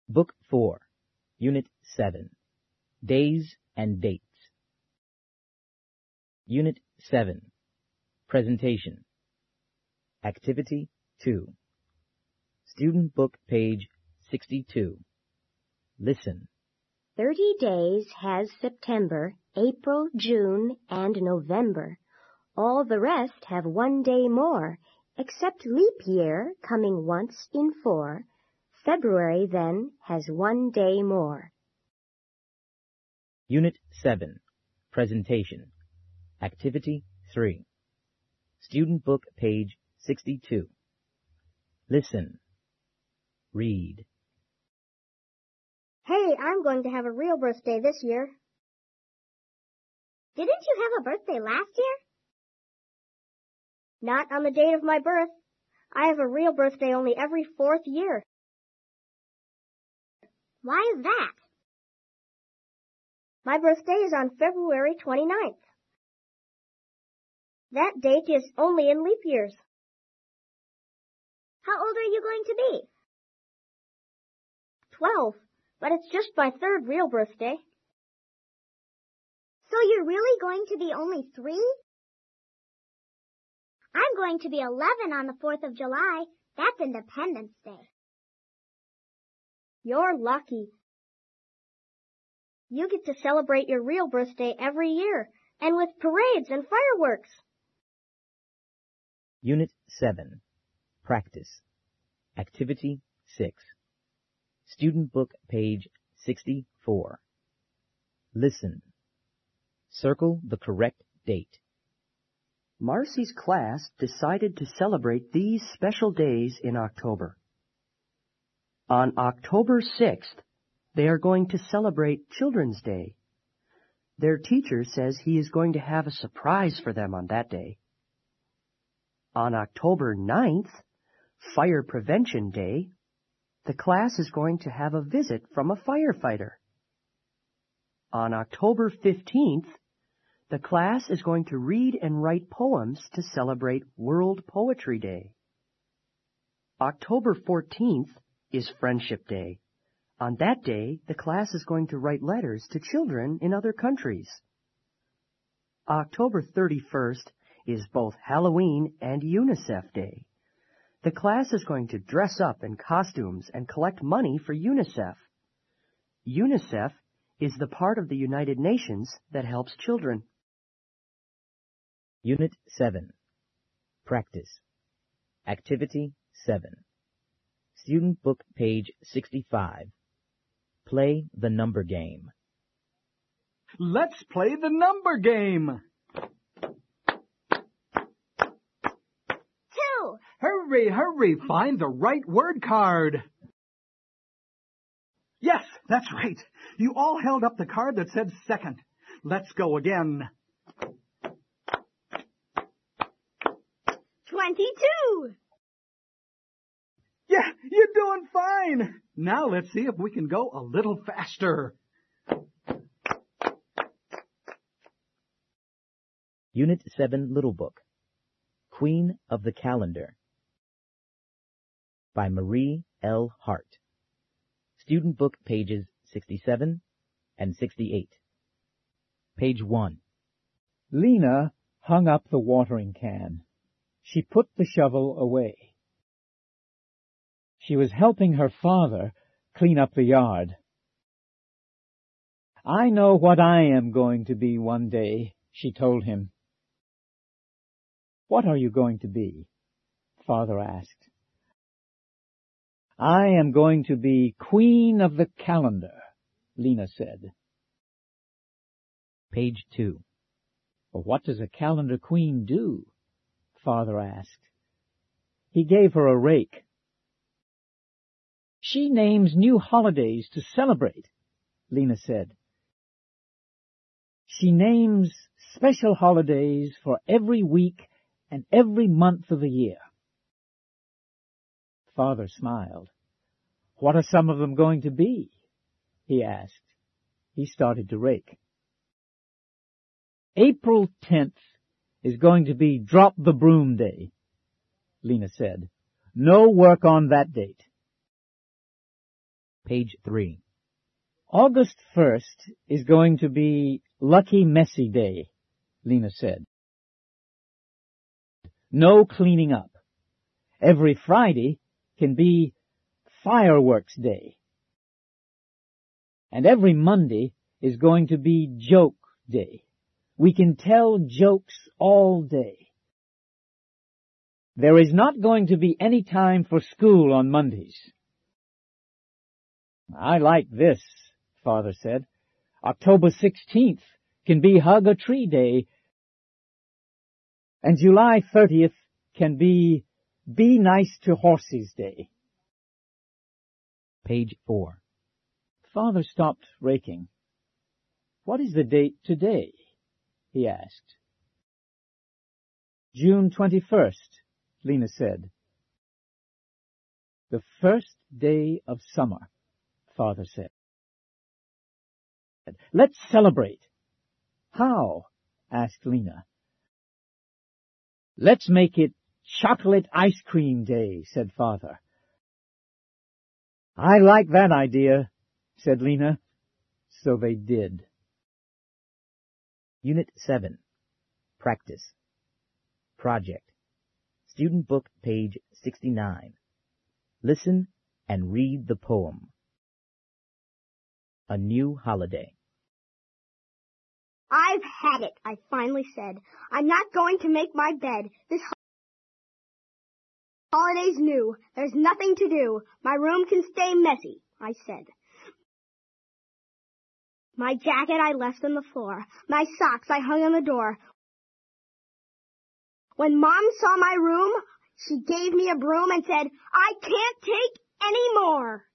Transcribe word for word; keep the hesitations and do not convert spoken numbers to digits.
Book four, Unit seven, Days and Dates. Unit seven, Presentation. Activity two. Student book page sixty-two. Listen. Thirty days has September, April, June, and November. All the rest have one day more, except leap year coming once in four. February, then, has one day more. Unit seven, Presentation. Activity three. Student book page sixty-two. Listen. Read. Hey, I'm going to have a real birthday this year. Didn't you have a birthday last year? Not on the date of my birth. I have a real birthday only every fourth year. Why is that? My birthday is on February twenty-ninth. That date is only in leap years. How old are you going to be? Twelve, but it's just my third real birthday. So you're really going to be only three? I'm going to be eleven on the fourth of July. That's Independence Day. You're lucky. You get to celebrate your real birthday every year, and with parades and fireworks. Unit seven, Practice. Activity six. Student book page sixty-four. Listen. Circle the correct date. Marcy's class decided to celebrate these special days in October. On October sixth, they are going to celebrate Children's Day. Their teacher says he is going to have a surprise for them on that day. On October ninth, Fire Prevention Day, the class is going to have a visit from a firefighter. On October fifteenth, the class is going to read and write poems to celebrate World Poetry Day. October fourteenth is Friendship Day. On that day, the class is going to write letters to children in other countries. October thirty-first is both Halloween and UNICEF Day. The class is going to dress up in costumes and collect money for UNICEF. UNICEF is the part of the United Nations that helps children. Unit seven, Practice. Activity seven. Student book page sixty-five. Play the number game. Let's play the number game. Two. Hurry, hurry, find the right word card. Yes, that's right. You all held up the card that said second. Let's go again. Twenty-two. Yeah, you're doing fine. Now let's see if we can go a little faster. Unit seven Little Book. Queen of the Calendar. By Marie L. Hart. Student book pages sixty-seven and sixty-eight. Page one. Lena hung up the watering can. She put the shovel away. She was helping her father clean up the yard. "I know what I am going to be one day," she told him. "What are you going to be?" Father asked. "I am going to be Queen of the Calendar," Lena said. Page two. "Well, what does a calendar queen do?" Father asked. He gave her a rake. "She names new holidays to celebrate," Lena said. "She names special holidays for every week and every month of the year." Father smiled. "What are some of them going to be?" he asked. He started to rake. "April tenth is going to be Drop the Broom Day," Lena said. "No work on that date." Page three. August first is going to be Lucky Messy Day, Lena said. No cleaning up. Every Friday can be Fireworks Day. And every Monday is going to be Joke Day. We can tell jokes all day. There is not going to be any time for school on Mondays. I like this, Father said. October sixteenth can be Hug a Tree Day, and July thirtieth can be Be Nice to Horses Day. Page four. Father stopped raking. What is the date today? He asked. June twenty-first, Lena said. The first day of summer, Father said. Let's celebrate. How? Asked Lena. Let's make it Chocolate Ice Cream Day, said Father. I like that idea, said Lena. So they did. Unit seven. Practice. Project. Student book, page sixty-nine. Listen and read the poem. A New Holiday. I've had it, I finally said. I'm not going to make my bed. This holiday's new. There's nothing to do. My room can stay messy, I said. My jacket I left on the floor. My socks I hung on the door. When Mom saw my room, she gave me a broom and said, I can't take any more.